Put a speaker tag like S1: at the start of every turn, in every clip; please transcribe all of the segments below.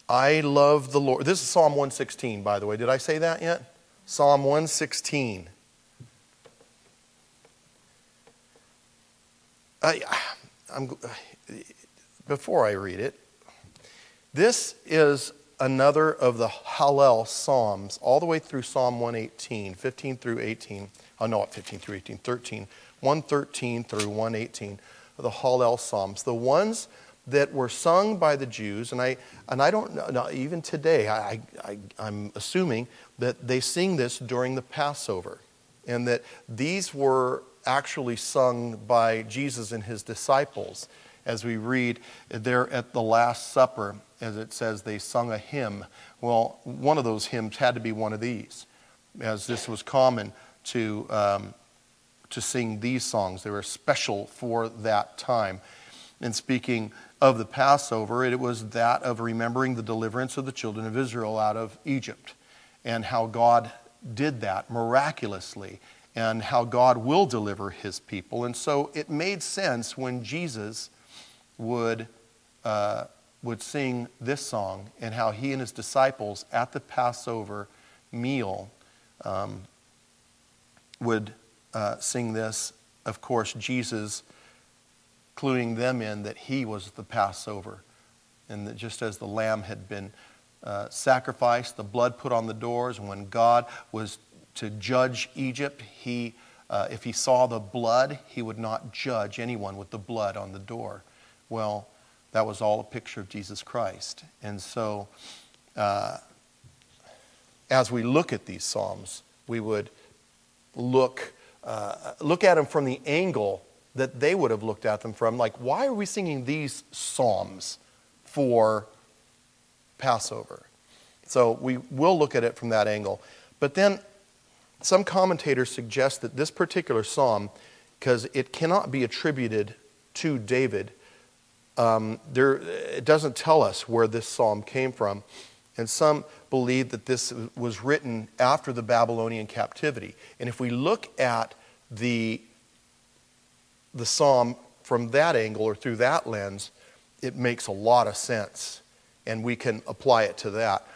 S1: I love the Lord. This is Psalm 116, by the way. Did I say that yet? Psalm 116. Before I read it, this is another of the Hallel Psalms, all the way through Psalm 118, 15 through 18. Oh, no, not 15 through 18, 13. 113 through 118 of the Hallel Psalms. The ones that were sung by the Jews, and I don't know, even today, I'm assuming that they sing this during the Passover, and that these were actually sung by Jesus and his disciples. As we read there at the Last Supper, as it says, they sung a hymn. Well, one of those hymns had to be one of these, as this was common to sing these songs. They were special for that time. And speaking of the Passover, it was that of remembering the deliverance of the children of Israel out of Egypt, and how God did that miraculously, and how God will deliver his people. And so it made sense when Jesus would sing this song, and how he and his disciples at the Passover meal would sing this. Of course, Jesus cluing them in that he was the Passover, and that just as the lamb had been sacrificed, the blood put on the doors, and when God was to judge Egypt, if he saw the blood, he would not judge anyone with the blood on the door. Well, that was all a picture of Jesus Christ. And so, as we look at these Psalms, we would look at them from the angle that they would have looked at them from. Like, why are we singing these Psalms for Passover? So we will look at it from that angle. But then some commentators suggest that this particular psalm, because it cannot be attributed to David, it doesn't tell us where this psalm came from. And some believe that this was written after the Babylonian captivity. And if we look at the psalm from that angle or through that lens, it makes a lot of sense, and we can apply it to that.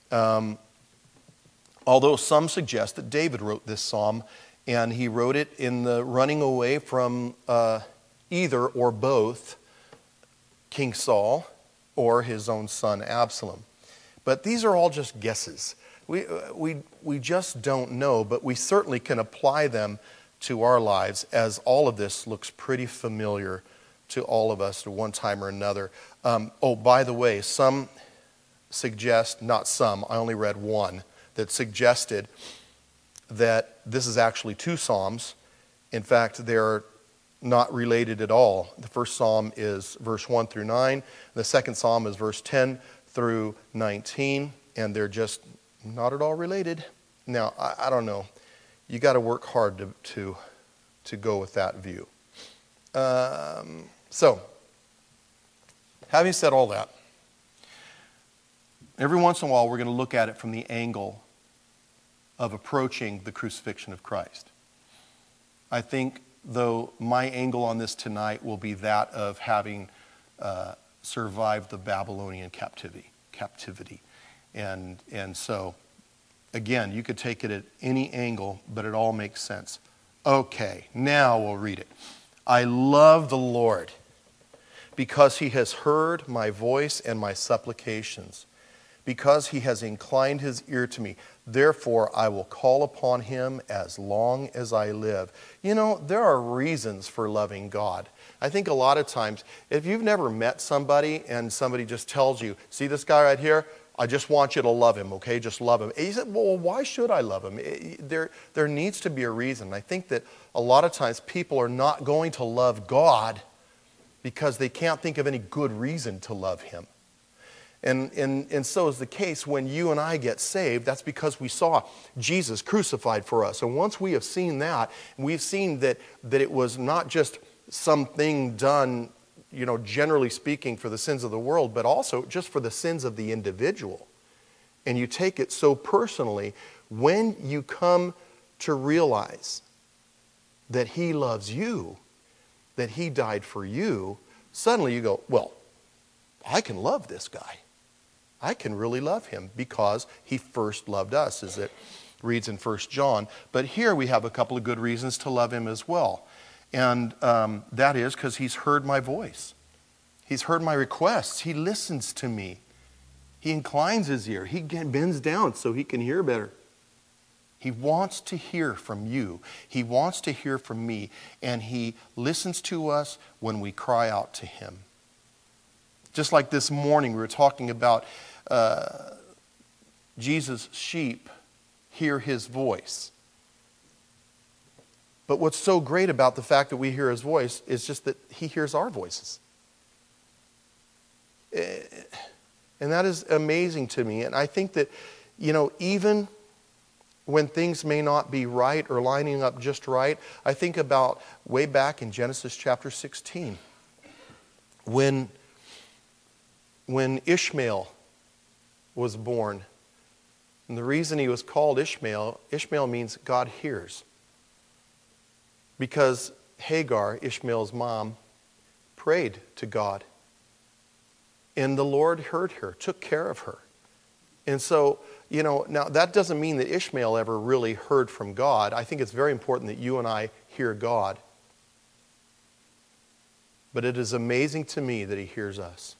S1: Although some suggest that David wrote this psalm, and he wrote it in the running away from either or both King Saul or his own son Absalom. But these are all just guesses. We just don't know, but we certainly can apply them to our lives, as all of this looks pretty familiar to all of us at one time or another. By the way, some suggest, not some, I only read one, that suggested that this is actually two psalms. In fact, they're not related at all. The first psalm is verse 1 through 9. The second psalm is verse 10 through 19, and they're just not at all related. Now, I don't know. You got to work hard to go with that view. So, having said all that, every once in a while we're going to look at it from the angle of approaching the crucifixion of Christ. I think, though, my angle on this tonight will be that of having survived the Babylonian captivity. And so, again, you could take it at any angle, but it all makes sense. Okay, now we'll read it. I love the Lord because he has heard my voice and my supplications, because he has inclined his ear to me. Therefore, I will call upon him as long as I live. You know, there are reasons for loving God. I think a lot of times, if you've never met somebody and somebody just tells you, see this guy right here? I just want you to love him, okay? Just love him. And you said, well, why should I love him? There needs to be a reason. I think that a lot of times people are not going to love God because they can't think of any good reason to love him. And so is the case when you and I get saved. That's because we saw Jesus crucified for us. And once we have seen that, we've seen that it was not just something done, you know, generally speaking for the sins of the world, but also just for the sins of the individual. And you take it so personally, when you come to realize that he loves you, that he died for you, suddenly you go, well, I can love this guy. I can really love him because he first loved us, as it reads in 1 John. But here we have a couple of good reasons to love him as well. And that is because he's heard my voice. He's heard my requests. He listens to me. He inclines his ear. He bends down so he can hear better. He wants to hear from you. He wants to hear from me. And he listens to us when we cry out to him. Just like this morning, we were talking about Jesus' sheep hear his voice. But what's so great about the fact that we hear his voice is just that he hears our voices. And that is amazing to me. And I think that, even when things may not be right or lining up just right, I think about way back in Genesis chapter 16, when Ishmael was born. And the reason he was called Ishmael means God hears. Because Hagar, Ishmael's mom, prayed to God. And the Lord heard her, took care of her. And so, now that doesn't mean that Ishmael ever really heard from God. I think it's very important that you and I hear God. But it is amazing to me that he hears us.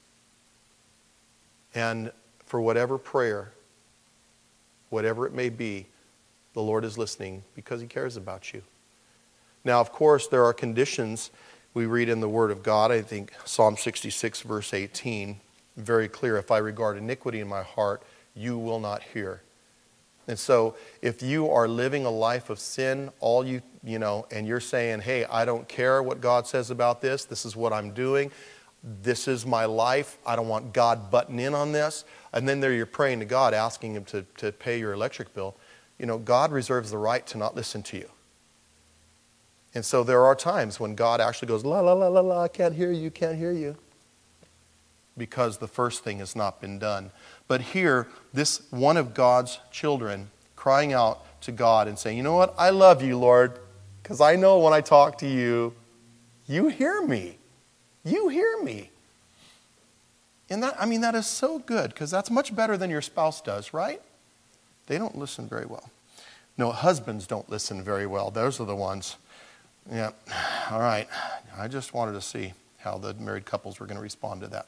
S1: And for whatever prayer, whatever it may be, the Lord is listening because he cares about you. Now, of course, there are conditions we read in the Word of God. I think Psalm 66, verse 18, very clear. If I regard iniquity in my heart, you will not hear. And so if you are living a life of sin, and you're saying, hey, I don't care what God says about this. This is what I'm doing. This is my life. I don't want God butting in on this. And then there you're praying to God, asking him to pay your electric bill. God reserves the right to not listen to you. And so there are times when God actually goes, la, la, la, la, la, I can't hear you, can't hear you. Because the first thing has not been done. But here, this one of God's children crying out to God and saying, you know what, I love you, Lord, because I know when I talk to you, you hear me. You hear me. And that is so good, because that's much better than your spouse does, right? They don't listen very well. No, husbands don't listen very well. Those are the ones. Yeah, all right. I just wanted to see how the married couples were going to respond to that.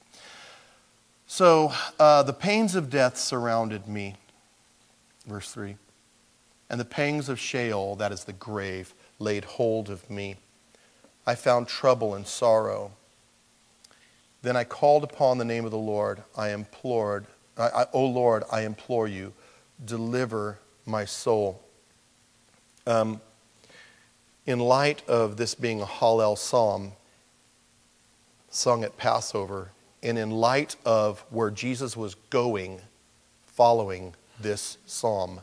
S1: So, the pains of death surrounded me, verse 3. And the pangs of Sheol, that is the grave, laid hold of me. I found trouble and sorrow. Then I called upon the name of the Lord. O Lord, I implore you, deliver my soul. In light of this being a Hallel psalm sung at Passover, and in light of where Jesus was going following this psalm,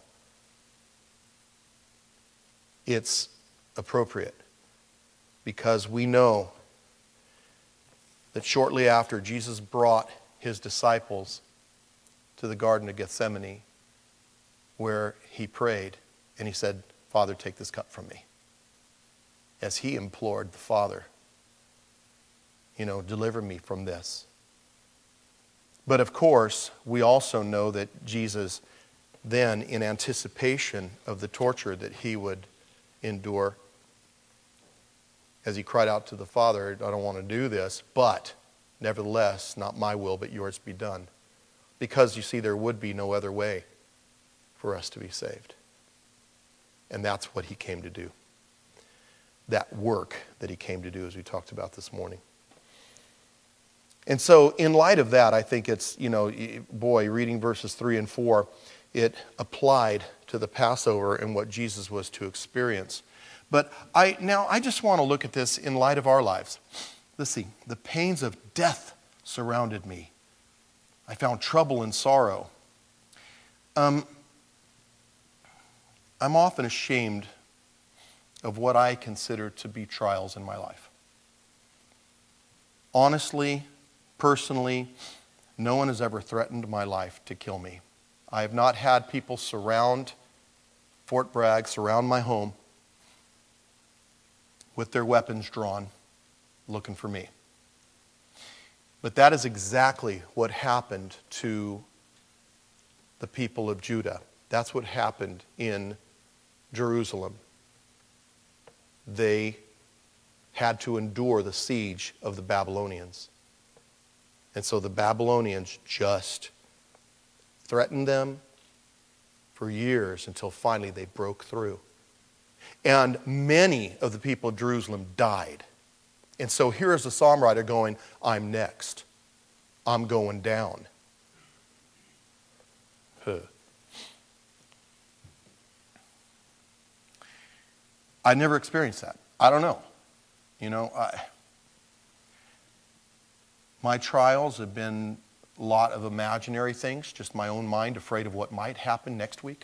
S1: it's appropriate, because we know that shortly after Jesus brought his disciples to the Garden of Gethsemane, where he prayed and he said, Father, take this cup from me. As he implored the Father, deliver me from this. But of course, we also know that Jesus then, in anticipation of the torture that he would endure, as he cried out to the Father, I don't want to do this, but nevertheless, not my will, but yours be done. Because, you see, there would be no other way for us to be saved. And that's what he came to do. That work that he came to do, as we talked about this morning. And so, in light of that, I think it's, reading verses 3 and 4, it applied to the Passover and what Jesus was to experience. But I just want to look at this in light of our lives. Let's see. The pains of death surrounded me. I found trouble and sorrow. I'm often ashamed of what I consider to be trials in my life. Honestly, personally, no one has ever threatened my life to kill me. I have not had people surround Fort Bragg, surround my home with their weapons drawn, looking for me. But that is exactly what happened to the people of Judah. That's what happened in Jerusalem. They had to endure the siege of the Babylonians. And so the Babylonians just threatened them for years until finally they broke through. And many of the people of Jerusalem died. And so here is the psalm writer going, I'm next. I'm going down. I never experienced that. I don't know. My trials have been a lot of imaginary things, just my own mind afraid of what might happen next week.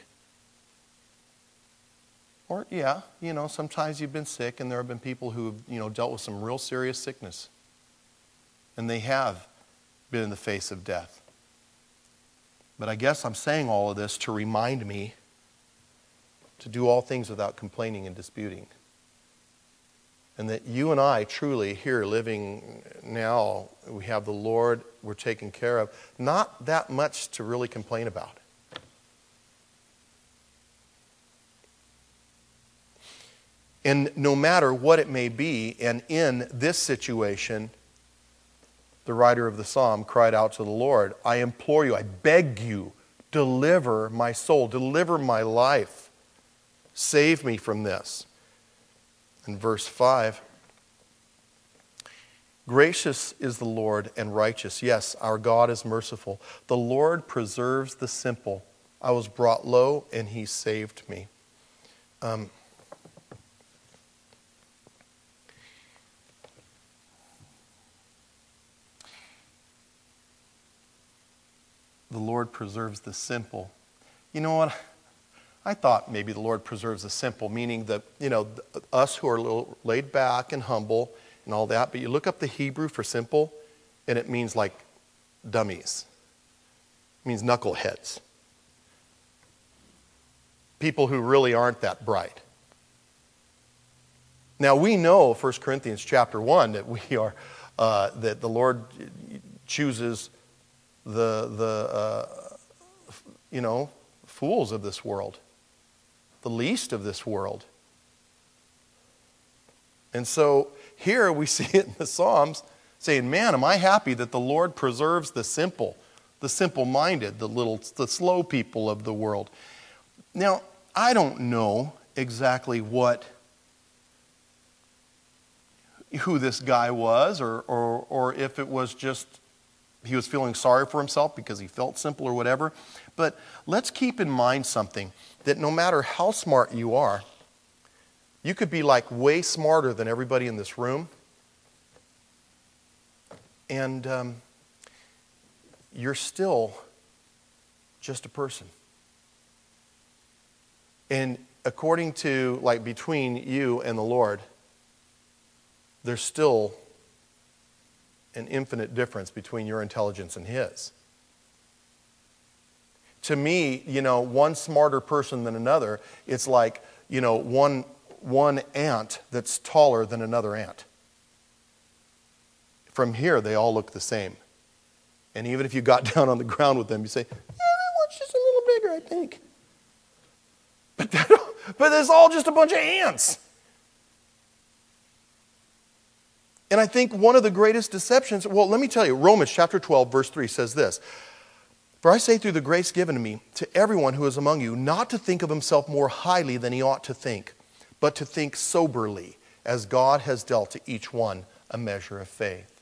S1: Or, sometimes you've been sick and there have been people who have, dealt with some real serious sickness. And they have been in the face of death. But I guess I'm saying all of this to remind me to do all things without complaining and disputing. And that you and I truly here living now, we have the Lord, we're taken care of. Not that much to really complain about. And no matter what it may be, and in this situation, the writer of the psalm cried out to the Lord, I implore you, I beg you, deliver my soul, deliver my life. Save me from this. In verse 5, gracious is the Lord and righteous. Yes, our God is merciful. The Lord preserves the simple. I was brought low and he saved me. The Lord preserves the simple. You know what? I thought maybe the Lord preserves the simple, meaning that, us who are a little laid back and humble and all that, but you look up the Hebrew for simple, and it means like dummies. It means knuckleheads. People who really aren't that bright. Now we know, 1 Corinthians chapter 1, that we are, that the Lord chooses the fools of this world, the least of this world. And so here we see it in the Psalms saying, man, am I happy that the Lord preserves the simple-minded, the slow people of the world. Now, I don't know exactly who this guy was or if it was just he was feeling sorry for himself because he felt simple or whatever. But let's keep in mind something, that no matter how smart you are, you could be like way smarter than everybody in this room. And you're still just a person. And according to, between you and the Lord, there's still an infinite difference between your intelligence and his. To me, one smarter person than another, it's like, one ant that's taller than another ant. From here, they all look the same. And even if you got down on the ground with them, you say, yeah, that one's just a little bigger, I think. But there's all just a bunch of ants. And I think one of the greatest deceptions, well, let me tell you, Romans chapter 12, verse 3 says this, for I say through the grace given to me, to everyone who is among you, not to think of himself more highly than he ought to think, but to think soberly, as God has dealt to each one a measure of faith.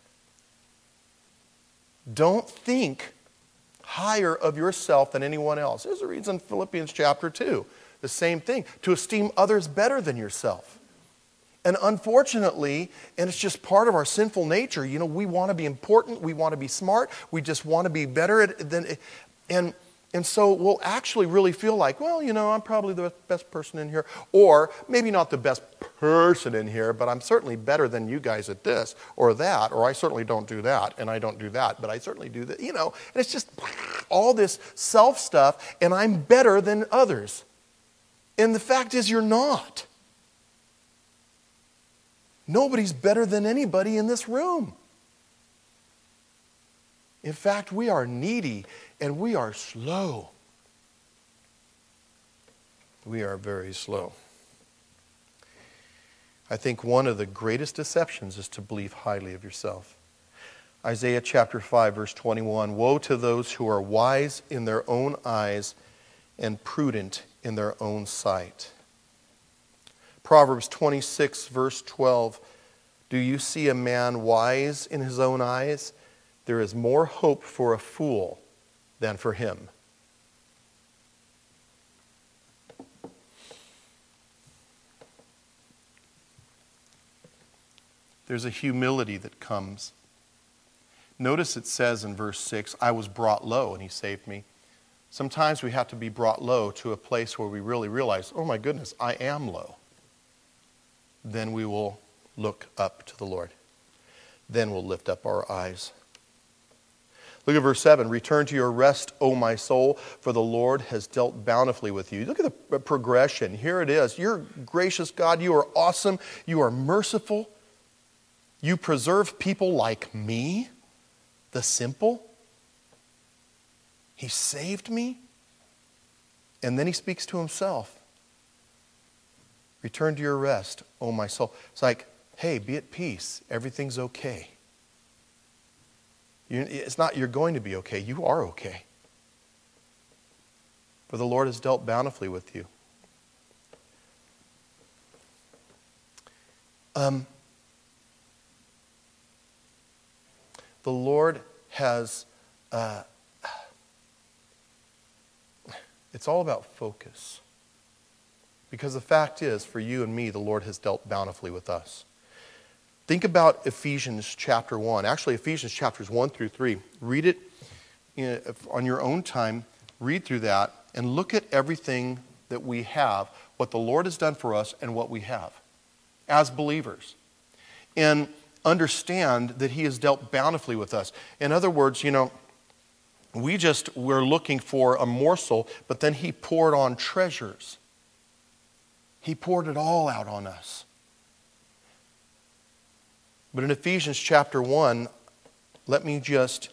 S1: Don't think higher of yourself than anyone else. There's a reason in Philippians chapter 2, the same thing, to esteem others better than yourself. And unfortunately, and it's just part of our sinful nature, we want to be important, we want to be smart, we just want to be better than, and so we'll actually really feel like, well, I'm probably the best person in here, or maybe not the best person in here, but I'm certainly better than you guys at this or that, or I certainly don't do that, and I don't do that, but I certainly do that, and it's just all this self stuff, and I'm better than others. And the fact is, you're not. Nobody's better than anybody in this room. In fact, we are needy and we are slow. We are very slow. I think one of the greatest deceptions is to believe highly of yourself. Isaiah chapter 5, verse 21, woe to those who are wise in their own eyes and prudent in their own sight. Proverbs 26, verse 12, do you see a man wise in his own eyes? There is more hope for a fool than for him. There's a humility that comes. Notice it says in verse 6, I was brought low and he saved me. Sometimes we have to be brought low to a place where we really realize, oh my goodness, I am low. Then we will look up to the Lord. Then we'll lift up our eyes. Look at verse 7. Return to your rest, O my soul, for the Lord has dealt bountifully with you. Look at the progression. Here it is. You're gracious God. You are awesome. You are merciful. You preserve people like me, the simple. He saved me. And then he speaks to himself. Return to your rest, O my soul. It's like, hey, be at peace. Everything's okay. It's not you're going to be okay. You are okay. For the Lord has dealt bountifully with you. The Lord has... it's all about focus. Because the fact is, for you and me, the Lord has dealt bountifully with us. Think about Ephesians chapter 1. Actually, Ephesians chapters 1 through 3. Read it on your own time. Read through that and look at everything that we have, what the Lord has done for us and what we have as believers. And understand that he has dealt bountifully with us. In other words, we're looking for a morsel, but then he poured on treasures. He poured it all out on us. But in Ephesians chapter 1, let me just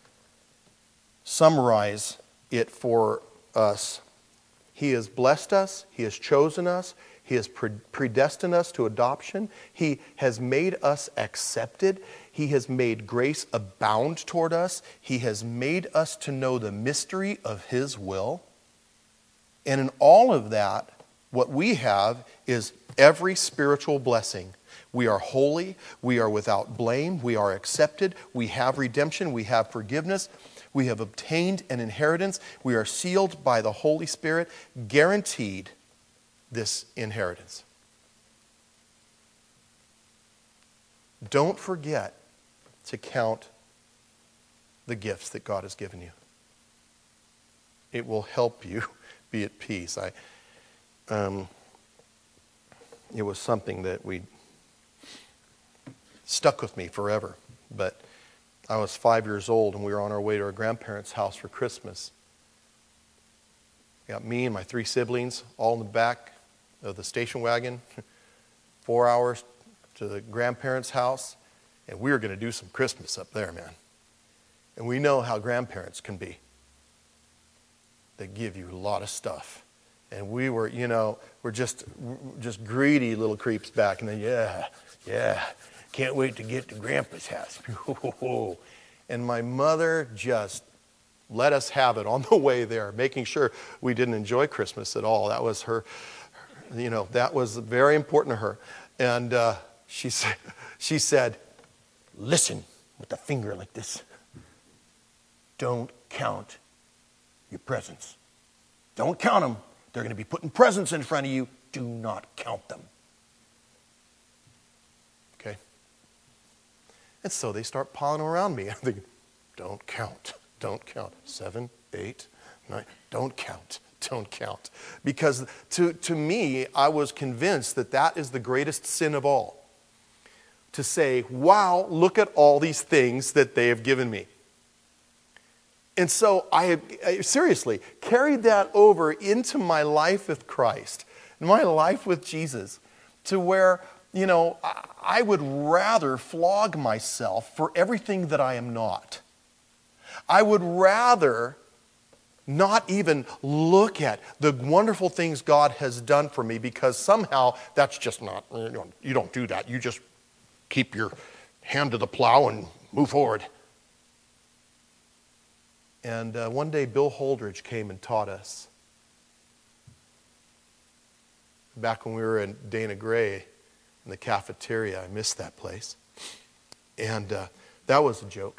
S1: summarize it for us. He has blessed us. He has chosen us. He has predestined us to adoption. He has made us accepted. He has made grace abound toward us. He has made us to know the mystery of his will. And in all of that, what we have is every spiritual blessing. We are holy. We are without blame. We are accepted. We have redemption. We have forgiveness. We have obtained an inheritance. We are sealed by the Holy Spirit, guaranteed this inheritance. Don't forget to count the gifts that God has given you. It will help you be at peace. It was something that stuck with me forever. But I was 5 years old and we were on our way to our grandparents' house for Christmas. We got me and my 3 siblings all in the back of the station wagon, 4 hours to the grandparents' house, and we were going to do some Christmas up there, man. And we know how grandparents can be. They give you a lot of stuff. And we were, we're just greedy little creeps back. And then, yeah, can't wait to get to Grandpa's house. And my mother just let us have it on the way there, making sure we didn't enjoy Christmas at all. That was her, that was very important to her. And she said, listen, with the finger like this, don't count your presents. Don't count them. They're going to be putting presents in front of you. Do not count them. Okay? And so they start piling around me. I'm thinking, don't count. Don't count. 7, 8, 9. Don't count. Don't count. Because to me, I was convinced that is the greatest sin of all. To say, wow, look at all these things that they have given me. And so I seriously carried that over into my life with Christ, my life with Jesus, to where, I would rather flog myself for everything that I am not. I would rather not even look at the wonderful things God has done for me, because somehow that's just not, you don't do that. You just keep your hand to the plow and move forward. And one day Bill Holdridge came and taught us. Back when we were in Dana Gray in the cafeteria, I missed that place. And that was a joke.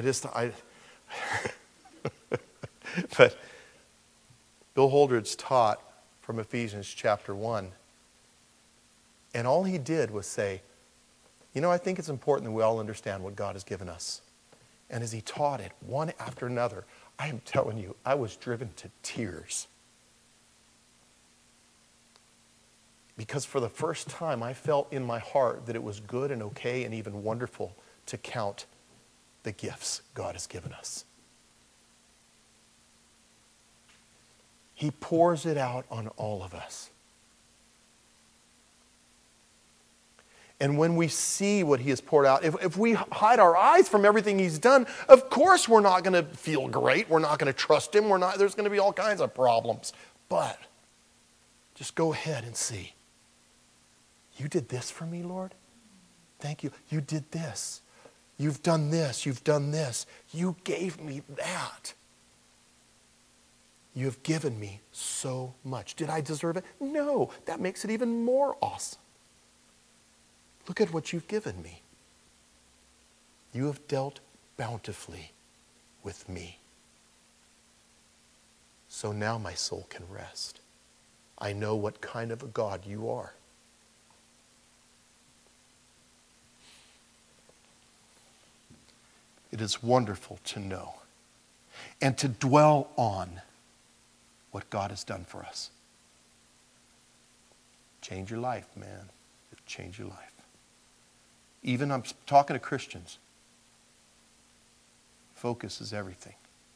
S1: But Bill Holdridge taught from Ephesians chapter 1. And all he did was say, I think it's important that we all understand what God has given us. And as he taught it, one after another, I am telling you, I was driven to tears. Because for the first time, I felt in my heart that it was good and okay and even wonderful to count the gifts God has given us. He pours it out on all of us. And when we see what he has poured out, if we hide our eyes from everything he's done, of course we're not going to feel great. We're not going to trust him. There's going to be all kinds of problems. But just go ahead and see. You did this for me, Lord? Thank you. You did this. You've done this. You've done this. You gave me that. You have given me so much. Did I deserve it? No. That makes it even more awesome. Look at what you've given me. You have dealt bountifully with me. So now my soul can rest. I know what kind of a God you are. It is wonderful to know and to dwell on what God has done for us. Change your life, man. It'll change your life. Even I'm talking to Christians. Focus is everything.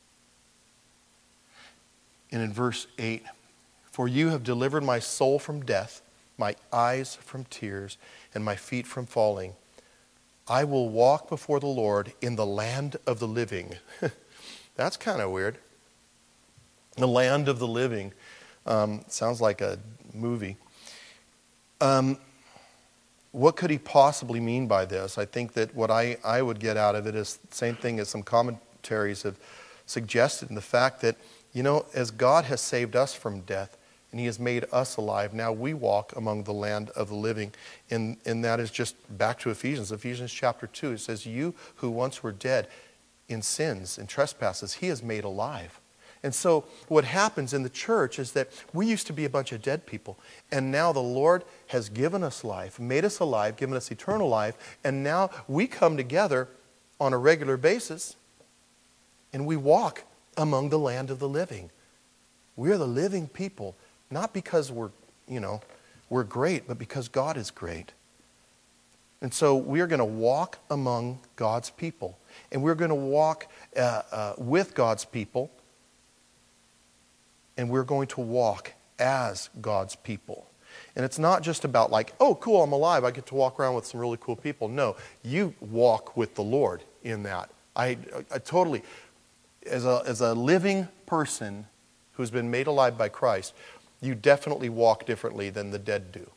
S1: And in verse 8, for you have delivered my soul from death, my eyes from tears, and my feet from falling. I will walk before the Lord in the land of the living. That's kind of weird. The land of the living. Sounds like a movie. What could he possibly mean by this? I think that what I would get out of it is the same thing as some commentaries have suggested, in the fact that, as God has saved us from death and he has made us alive, now we walk among the land of the living. And that is just back to Ephesians chapter 2. It says, you who once were dead in sins and trespasses, he has made alive. And so what happens in the church is that we used to be a bunch of dead people. And now the Lord has given us life, made us alive, given us eternal life. And now we come together on a regular basis and we walk among the land of the living. We are the living people, not because we're great, but because God is great. And so we are going to walk among God's people. And we're going to walk with God's people. And we're going to walk as God's people. And it's not just about like, oh, cool, I'm alive. I get to walk around with some really cool people. No, you walk with the Lord in that. I totally, as a living person who's been made alive by Christ, you definitely walk differently than the dead do.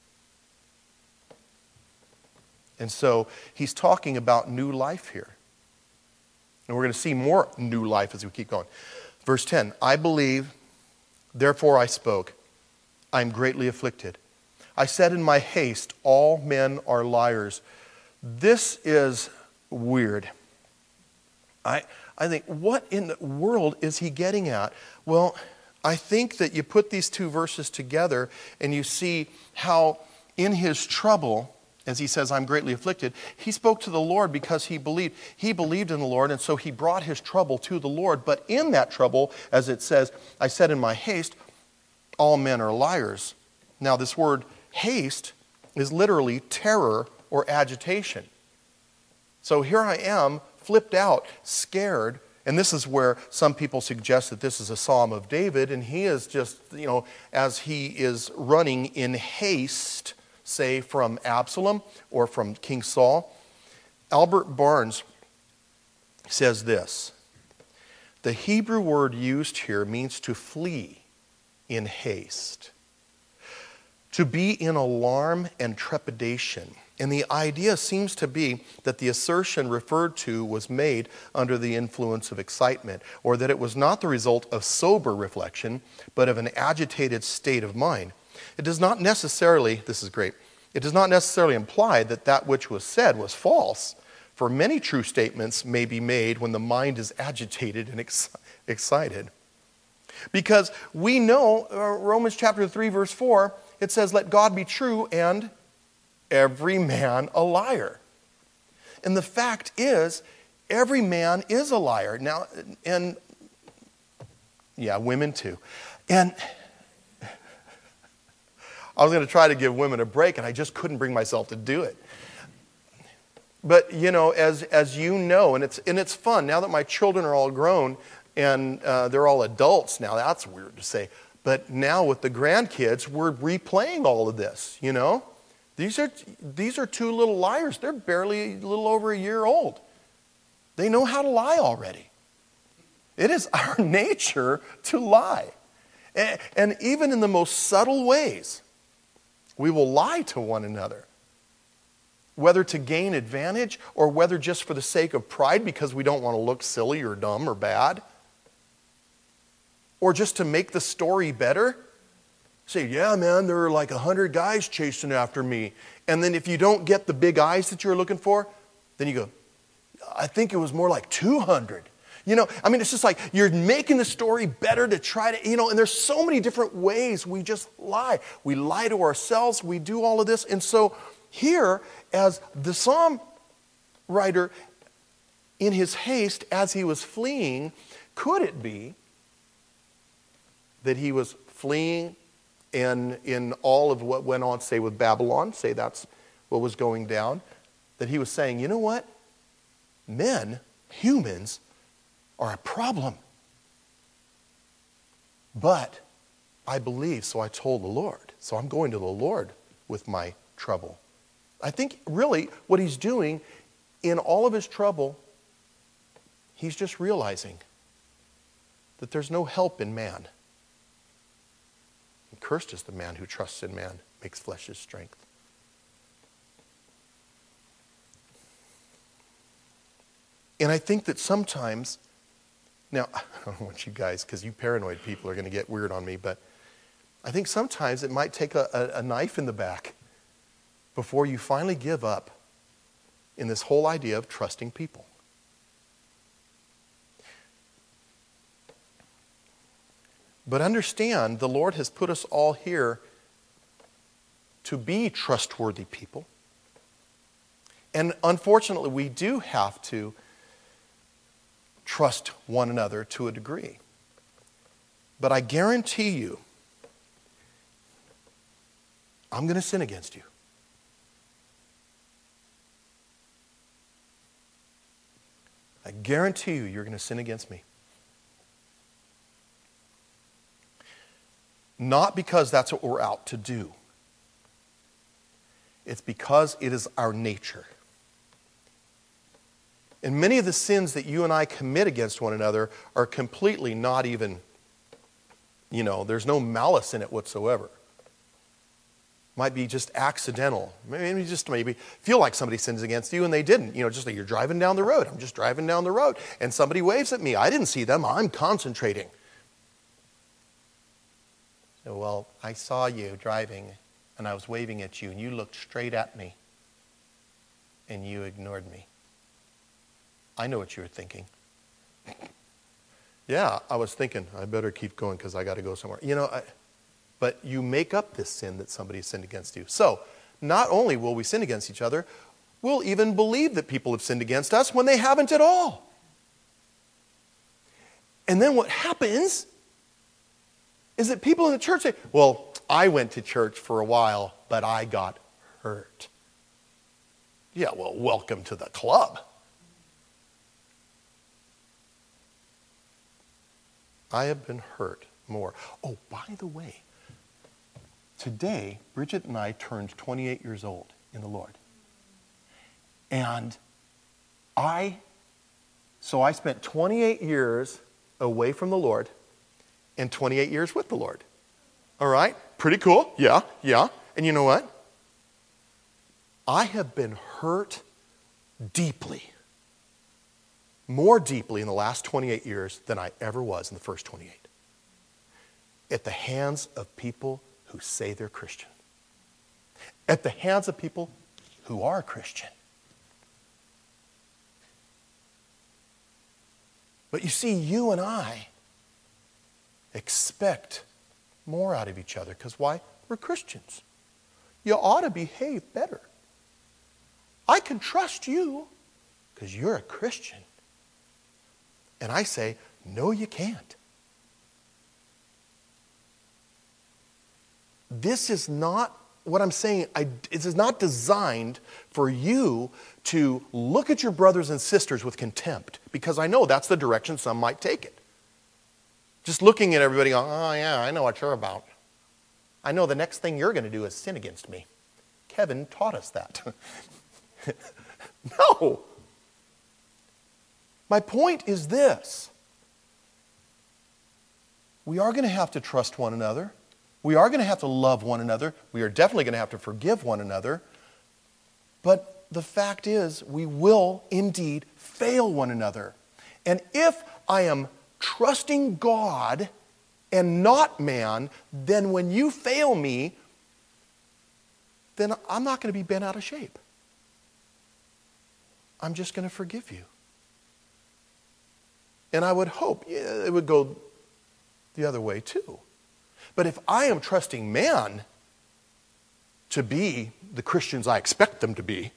S1: And so he's talking about new life here. And we're going to see more new life as we keep going. Verse 10, I believe, therefore I spoke. I am greatly afflicted. I said in my haste, all men are liars. This is weird. I think, what in the world is he getting at? Well, I think that you put these two verses together and you see how in his trouble, as he says, I'm greatly afflicted, he spoke to the Lord because he believed. He believed in the Lord, and so he brought his trouble to the Lord. But in that trouble, as it says, I said in my haste, all men are liars. Now, this word haste is literally terror or agitation. So here I am, flipped out, scared, and this is where some people suggest that this is a Psalm of David, and he is just, as he is running in haste, say from Absalom or from King Saul. Albert Barnes says this, The Hebrew word used here means to flee in haste, to be in alarm and trepidation. And the idea seems to be that the assertion referred to was made under the influence of excitement, or that it was not the result of sober reflection, but of an agitated state of mind. It does not necessarily, this is great, it does not necessarily imply that that which was said was false, for many true statements may be made when the mind is agitated and excited. Because we know, Romans chapter 3, verse 4, it says, "Let God be true and every man a liar." And the fact is, every man is a liar. Now, and yeah, women too. And I was going to try to give women a break, and I just couldn't bring myself to do it. But, you know, as you know, and it's fun, now that my children are all grown, and they're all adults now, that's weird to say. But now with the grandkids, we're replaying all of this, you know. These are two little liars. They're barely a little over a year old. They know how to lie already. It is our nature to lie. And even in the most subtle ways, we will lie to one another. Whether to gain advantage or whether just for the sake of pride because we don't want to look silly or dumb or bad. Or just to make the story better. Say, yeah, man, there are like 100 guys chasing after me. And then if you don't get the big eyes that you're looking for, then you go, I think it was more like 200. You know, I mean, it's just like you're making the story better to try to, you know, and there's so many different ways we just lie. We lie to ourselves. We do all of this. And so here, as the psalm writer, in his haste, as he was fleeing, could it be that he was fleeing and in all of what went on, say, with Babylon, say that's what was going down, that he was saying, you know what? Men, humans, are a problem. But I believe, so I told the Lord. So I'm going to the Lord with my trouble. I think really what he's doing in all of his trouble, he's just realizing that there's no help in man. And cursed is the man who trusts in man, makes flesh his strength. And I think that sometimes, now, I don't want you guys, because you paranoid people are going to get weird on me, but I think sometimes it might take a knife in the back before you finally give up in this whole idea of trusting people. But understand, the Lord has put us all here to be trustworthy people. And unfortunately, we do have to trust one another to a degree. But I guarantee you, I'm going to sin against you. I guarantee you, you're going to sin against me. Not because that's what we're out to do. It's because it is our nature. And many of the sins that you and I commit against one another are completely not even, you know, there's no malice in it whatsoever. Might be just accidental. Maybe feel like somebody sins against you and they didn't. You know, just like you're driving down the road. I'm just driving down the road and somebody waves at me. I didn't see them. I'm concentrating. So, well, I saw you driving and I was waving at you and you looked straight at me and you ignored me. I know what you were thinking. Yeah, I was thinking, I better keep going because I got to go somewhere. You know, but you make up this sin that somebody sinned against you. So, not only will we sin against each other, we'll even believe that people have sinned against us when they haven't at all. And then what happens is that people in the church say, well, I went to church for a while, but I got hurt. Yeah, well, welcome to the club. I have been hurt more. Oh, by the way, today, Bridget and I turned 28 years old in the Lord. And I spent 28 years away from the Lord and 28 years with the Lord. All right? Pretty cool. Yeah. And you know what? I have been hurt deeply, more deeply in the last 28 years than I ever was in the first 28. At the hands of people who say they're Christian. At the hands of people who are Christian. But you see, you and I expect more out of each other. Because why? We're Christians. You ought to behave better. I can trust you because you're a Christian. And I say, no, you can't. This is not, what I'm saying, this is not designed for you to look at your brothers and sisters with contempt, because I know that's the direction some might take it. Just looking at everybody going, oh yeah, I know what you're about. I know the next thing you're going to do is sin against me. Kevin taught us that. No. My point is this. We are going to have to trust one another. We are going to have to love one another. We are definitely going to have to forgive one another. But the fact is, we will indeed fail one another. And if I am trusting God and not man, then when you fail me, then I'm not going to be bent out of shape. I'm just going to forgive you. And I would hope it would go the other way too. But if I am trusting man to be the Christians I expect them to be,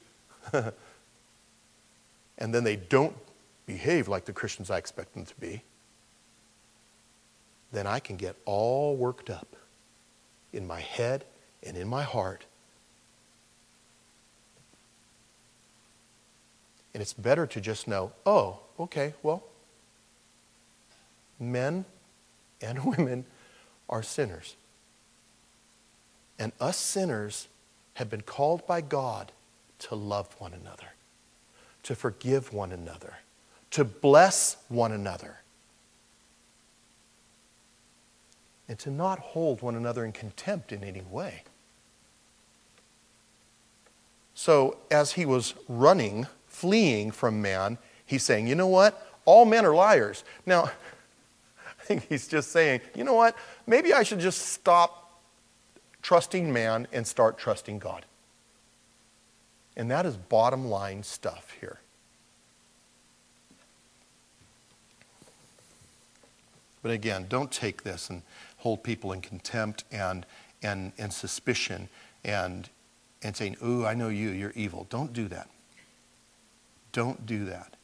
S1: and then they don't behave like the Christians I expect them to be, then I can get all worked up in my head and in my heart. And it's better to just know, oh, okay, well, men and women are sinners. And us sinners have been called by God to love one another, to forgive one another, to bless one another, and to not hold one another in contempt in any way. So as he was running, fleeing from man, he's saying, you know what? All men are liars. Now, I think he's just saying, you know what? Maybe I should just stop trusting man and start trusting God. And that is bottom line stuff here. But again, don't take this and hold people in contempt and suspicion and saying, ooh, I know you, you're evil. Don't do that. Don't do that.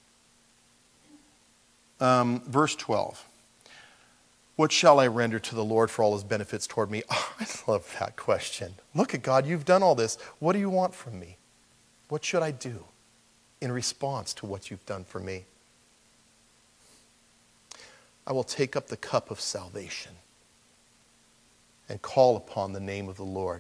S1: Verse 12. What shall I render to the Lord for all his benefits toward me? Oh, I love that question. Look at God, you've done all this. What do you want from me? What should I do in response to what you've done for me? I will take up the cup of salvation and call upon the name of the Lord.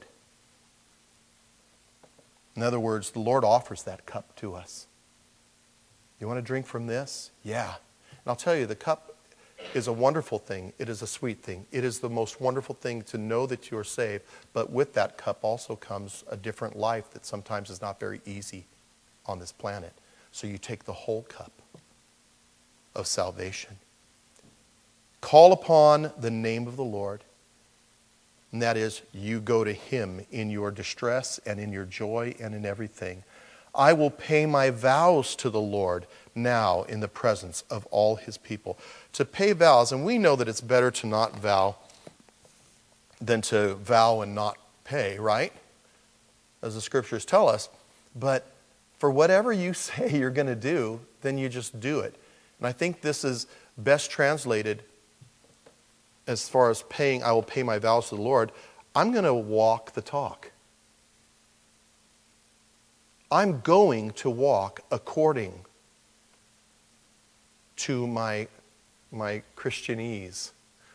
S1: In other words, the Lord offers that cup to us. You want to drink from this? Yeah. And I'll tell you, the cup is a wonderful thing. It is a sweet thing. It is the most wonderful thing to know that you are saved. But with that cup also comes a different life that sometimes is not very easy on this planet. So you take the whole cup of salvation. Call upon the name of the Lord. And that is, you go to him in your distress and in your joy and in everything. I will pay my vows to the Lord now in the presence of all his people. To pay vows, and we know that it's better to not vow than to vow and not pay, right? As the scriptures tell us. But for whatever you say you're going to do, then you just do it. And I think this is best translated as far as paying, I will pay my vows to the Lord. I'm going to walk the talk. I'm going to walk according to my Christianese.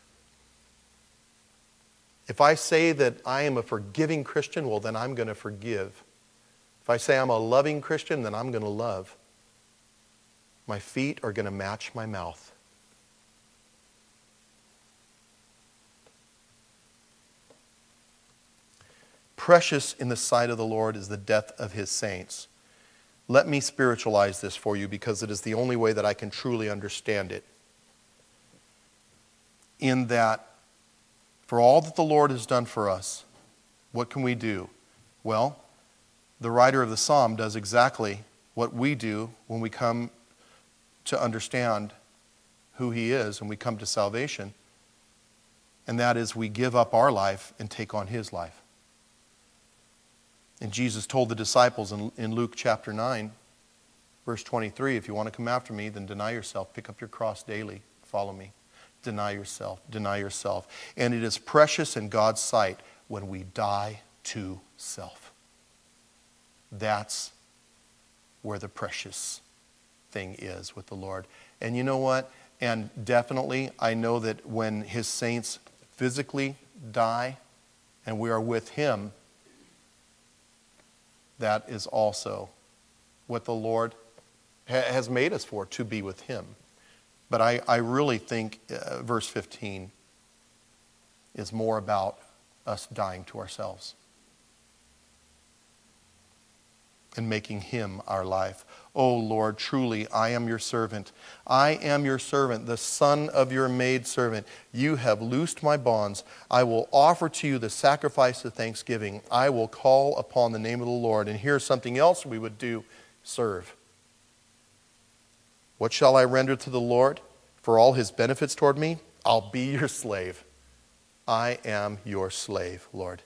S1: If I say that I am a forgiving Christian, well, then I'm going to forgive. If I say I'm a loving Christian, then I'm going to love. My feet are going to match my mouth. Precious in the sight of the Lord is the death of his saints. Let me spiritualize this for you because it is the only way that I can truly understand it. In that, for all that the Lord has done for us, what can we do? Well, the writer of the psalm does exactly what we do when we come to understand who he is and we come to salvation. And that is we give up our life and take on his life. And Jesus told the disciples in Luke chapter 9, verse 23, if you want to come after me, then deny yourself, pick up your cross daily, follow me. Deny yourself, deny yourself. And it is precious in God's sight when we die to self. That's where the precious thing is with the Lord. And you know what? And definitely, I know that when his saints physically die and we are with him, that is also what the Lord has made us for, to be with him. But I really think verse 15 is more about us dying to ourselves and making him our life. Oh Lord, truly I am your servant. I am your servant, the son of your maidservant. You have loosed my bonds. I will offer to you the sacrifice of thanksgiving. I will call upon the name of the Lord. And here's something else we would do: serve. What shall I render to the Lord for all his benefits toward me? I'll be your slave. I am your slave, Lord.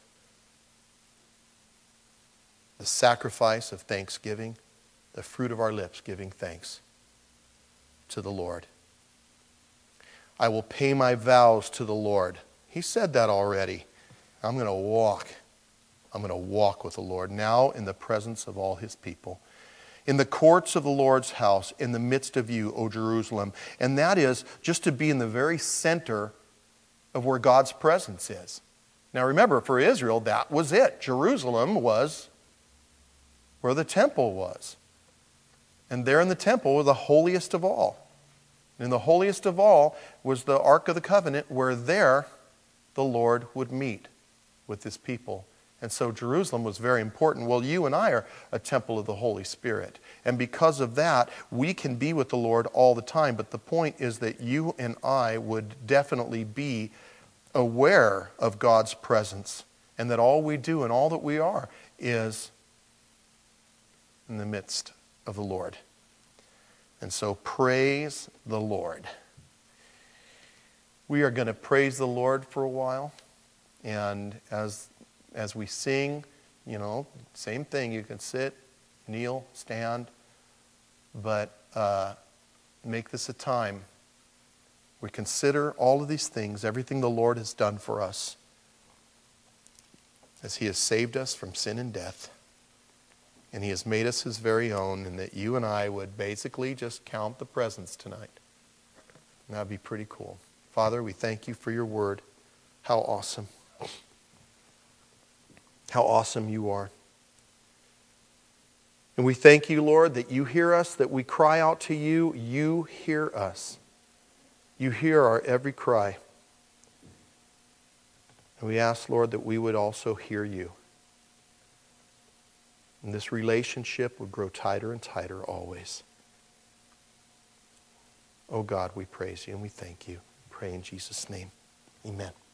S1: The sacrifice of thanksgiving, the fruit of our lips giving thanks to the Lord. I will pay my vows to the Lord. He said that already. I'm going to walk with the Lord now in the presence of all his people. In the courts of the Lord's house, in the midst of you, O Jerusalem. And that is just to be in the very center of where God's presence is. Now remember, for Israel, that was it. Jerusalem was where the temple was. And there in the temple was the holiest of all. And the holiest of all was the Ark of the Covenant, where there the Lord would meet with his people. And so Jerusalem was very important. Well, you and I are a temple of the Holy Spirit. And because of that, we can be with the Lord all the time. But the point is that you and I would definitely be aware of God's presence. And that all we do and all that we are is in the midst of the Lord. And so praise the Lord. We are going to praise the Lord for a while. And as we sing, same thing. You can sit, kneel, stand, but make this a time we consider all of these things, everything the Lord has done for us, as he has saved us from sin and death, and he has made us his very own, and that you and I would basically just count the presents tonight. And that would be pretty cool. Father, we thank you for your word. How awesome. How awesome you are. And we thank you, Lord, that you hear us, that we cry out to you. You hear us. You hear our every cry. And we ask, Lord, that we would also hear you. And this relationship would grow tighter and tighter always. Oh God, we praise you and we thank you. We pray in Jesus' name. Amen.